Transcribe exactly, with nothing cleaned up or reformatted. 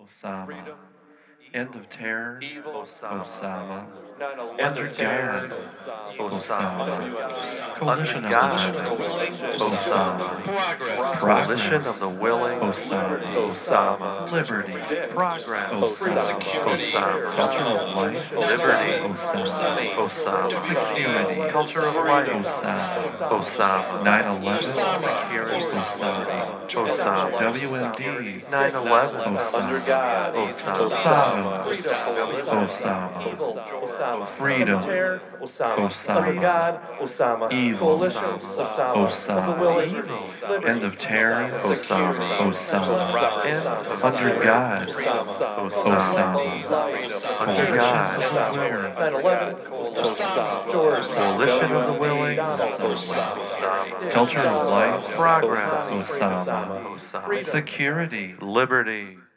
Osama. End of terror, Evil, Osama. nine eleven Under terror, God, Osama. Osama. Under Coalition of God, the willing, Osama. Osama. Coalition of the willing, Osama. Osama. Liberty, Progress, Osama. Osama. Culture of life, Liberty, Osama. Osama. Security, Culture of life, Osama. Osama. nine eleven, Security, Osama. Osama. W M D, nine eleven, Osama. Osama. Osama. Osama. Freedom, Osama. Osama. Osama. Evil, Coalition, Osama. Osama. Evil. End of terror, Osama. Osama. End of Under terror. God, Osama. Osama. Under Coalition God. of the willing, Osama. Osama. Coalition of the willing. Osama. Culture of life, Progress. Osama. Osama. Security, Liberty.